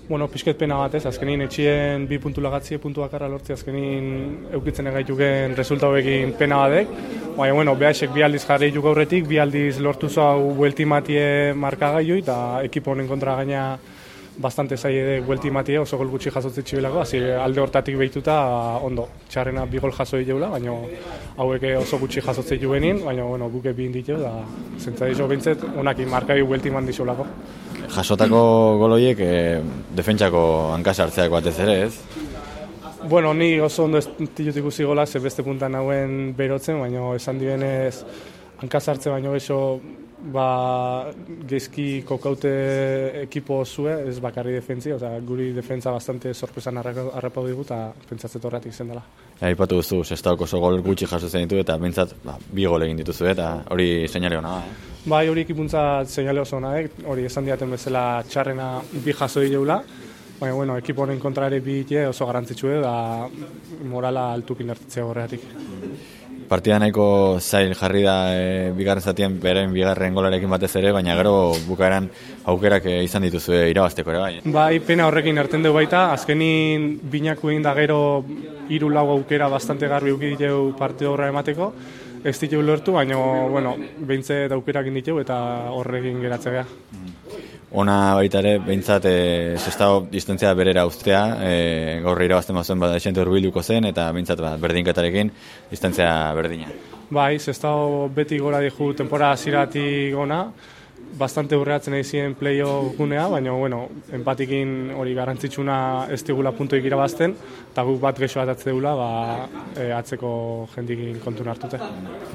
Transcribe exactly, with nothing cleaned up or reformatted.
Bueno, pixket pena bat ez, azkenin etxien bi puntu lagatzie, puntu bakarra lortzi azkenin eukitzen egaituken resultauekin pena batek. Baina, bueno, behasek bi aldiz jarri juk aurretik, bi aldiz lortu zau bueltimatie markagailu eta ekipo honen kontra gaina bastante zaile bueltimatie oso gol gutxi jasotzen txibelako, hasi alde hortatik behituta ondo. Txarrena bi gol jaso diteula, baina hauek oso gutxi jasotzen juenin, baina bueno, buke bi inditu da zentza dizo bintzet, onakin markagailu bueltiman dizolako. Jasotako goloiek e, defentsako hankasartzeak batez ere, ez? Bueno, ni oso ondo ez ditut ikusi gola, ze beste puntan hauen berotzen, baina esan dienez hankasartze baino beso ba, gezki kokaute ekipo zue, ez bakarri defentzi, oza, guri defentza bastante sorpresan harrapau digu eta pentsatzet horretik zen dela. Aipatu duzu, sestaoko oso gol gutxi jasotzen ditu eta bintzat ba, bi gol egin dituzu eta hori seinale hona da. Eh? Bai, hori ekipuntza seinale oso hona, eh? Hori esan diaten bezala txarrena bi jaso dileula, baina bueno, ekipo honen kontrare bi oso garrantzitsue da morala altukin hartzea horretik. Partida nahiko zail jarri da e, bigarren zatien beren bigarren golarekin batez ere, baina gero bukaeran aukerak e, izan dituzu e, irabazteko ere bai. Bai, pena horrekin hartzen dugu baita, azkenin binako egin da gero hiru lau aukera bastante garbi uki diteu partida horra emateko, ez diteu lortu, baina bueno, behintzet aukerak inditu eta horrekin geratzea. Ona baita ere, behintzat, e, sestao distentzia berera ustea, e, gaur irabazten bazuen bada esente urbilduko zen, eta behintzat ba, berdinketarekin distentzia berdina. Bai, sestao beti gora dihu temporada ziratik gona, bastante urreatzen egin playo gunea, baina bueno, empatikin hori garrantzitsuna ez digula puntoik irabazten, eta guk bat gexo bat atze dugula, ba, e, atzeko jendikin kontun hartute.